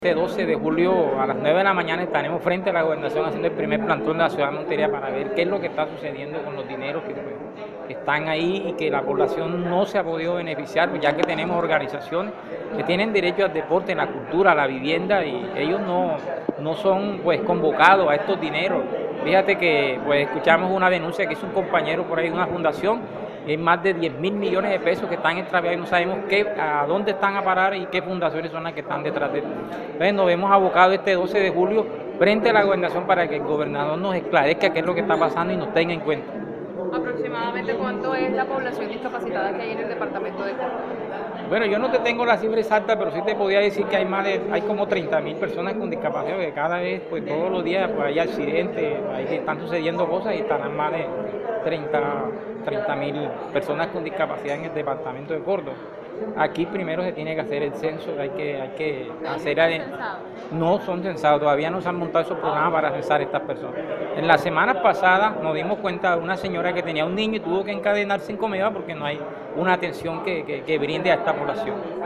Este 12 de julio a las 9 de la mañana estaremos frente a la gobernación haciendo el primer plantón de la ciudad de Montería para ver qué es lo que está sucediendo con los dineros que están ahí y que la población no se ha podido beneficiar, ya que tenemos organizaciones que tienen derecho al deporte, a la cultura, a la vivienda y ellos no son pues convocados a estos dineros. Fíjate que pues escuchamos una denuncia que hizo un compañero por ahí de una fundación. Hay más de 10.000 millones de pesos que están extraviados y no sabemos a dónde están a parar y qué fundaciones son las que están detrás de esto. Entonces nos vemos abocados este 12 de julio frente a la gobernación para que el gobernador nos esclarezca qué es lo que está pasando y nos tenga en cuenta. ¿Aproximadamente cuánto es la población discapacitada que hay en el departamento de Córdoba? Bueno, yo no te tengo la cifra exacta, pero sí te podría decir que hay como 30.000 personas con discapacidad, que cada vez, pues todos los días pues, hay accidentes, ahí están sucediendo cosas y estarán más de 30.000 personas con discapacidad en el departamento de Córdoba. Aquí primero se tiene que hacer el censo, hay que hacer... No son censados, todavía no se han montado esos programas para censar a estas personas. En la semana pasada nos dimos cuenta de una señora que tenía un niño y tuvo que encadenarse en comida porque no hay una atención que brinde a esta población.